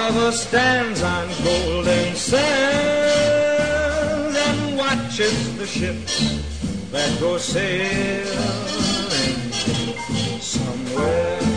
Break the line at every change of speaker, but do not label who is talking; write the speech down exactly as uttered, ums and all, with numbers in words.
lover stands on golden sands and watches the ships that go sailing somewhere